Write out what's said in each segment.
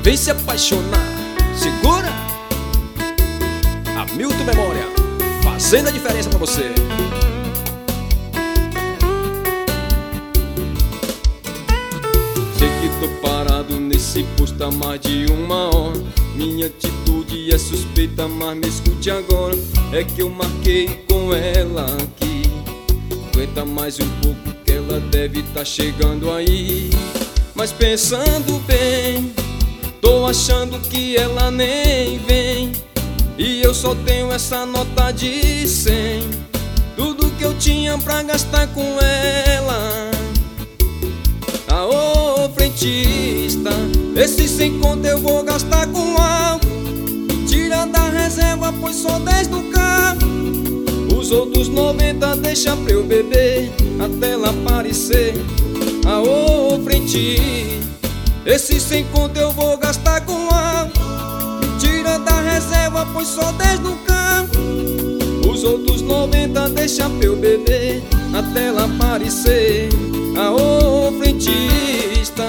Vem se apaixonar, segura! Hamilton Memória, fazendo a diferença pra você. Sei que tô parado nesse posto há mais de uma hora. Minha atitude é suspeita, mas me escute agora. É que eu marquei com ela aqui. Aguenta mais um pouco que ela deve tá chegando aí. Mas pensando bem, tô achando que ela nem vem. E eu só tenho essa nota de 100. Tudo que eu tinha pra gastar com ela. Aô, frentista, esse 100 conto eu vou gastar com álcool. Tira da reserva, pois só 10 no carro. Os outros 90 deixa pra eu beber até ela aparecer. Aô, frentista, esse 100 conto eu vou gastar com álcool. Tira da reserva, pois só 10 no carro. Os outros 90 deixa pra eu beber até ela aparecer. Aô, frentista,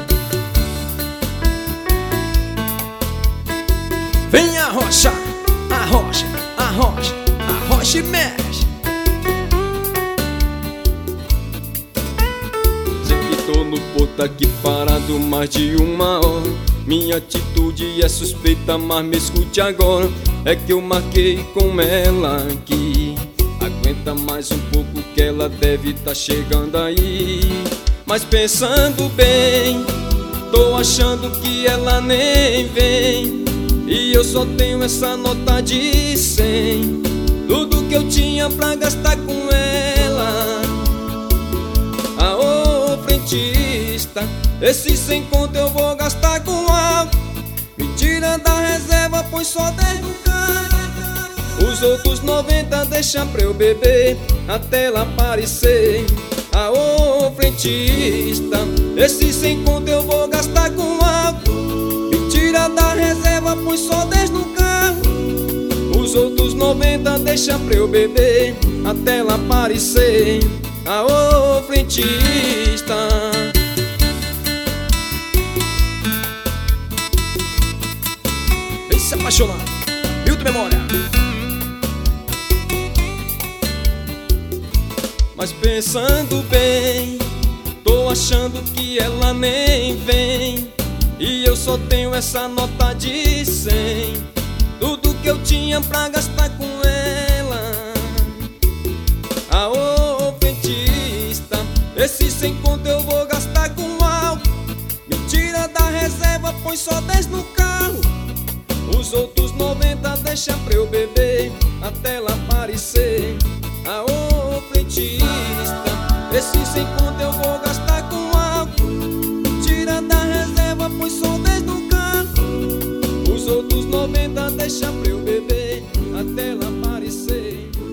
vem arrocha, arrocha, arrocha, arrocha e mexe. sei que tô no porto aqui parado mais de uma hora. Minha atitude é suspeita, mas me escute agora. É que eu marquei com ela aqui. Aguenta mais um pouco que ela deve tá chegando aí. Mas pensando bem, tô achando que ela nem vem. E eu só tenho essa nota de 100. Tudo que eu tinha pra gastar com ela. Aô, frentista, esse 100 conto eu vou gastar com álcool. Me tira da reserva, pois só 10 no carro. Os outros 90 deixa pra eu beber até ela aparecer. Aô, frentista, esse 100 conto eu vou gastar com álcool. Me tira da reserva, pois só 10 no carro. Os outros 90 deixa pra eu beber até ela aparecer. Aô, frentista, Vem se apaixonar, Hamilton Memória. mas pensando bem, tô achando que ela nem vem. E eu só tenho essa nota de 100. Tudo que eu tinha pra gastar com ela. Aô, frentista, esse 100 conto eu vou gastar com álcool. Me tira da reserva, põe só 10 no carro. Os outros 90 deixa pra eu beber até ela aparecer. Aô, frentista, esse 100 conto eu vou gastar com álcool. Tira da reserva, põe só 10 no carro. Os outros 90 deixa pra eu beber até ela aparecer.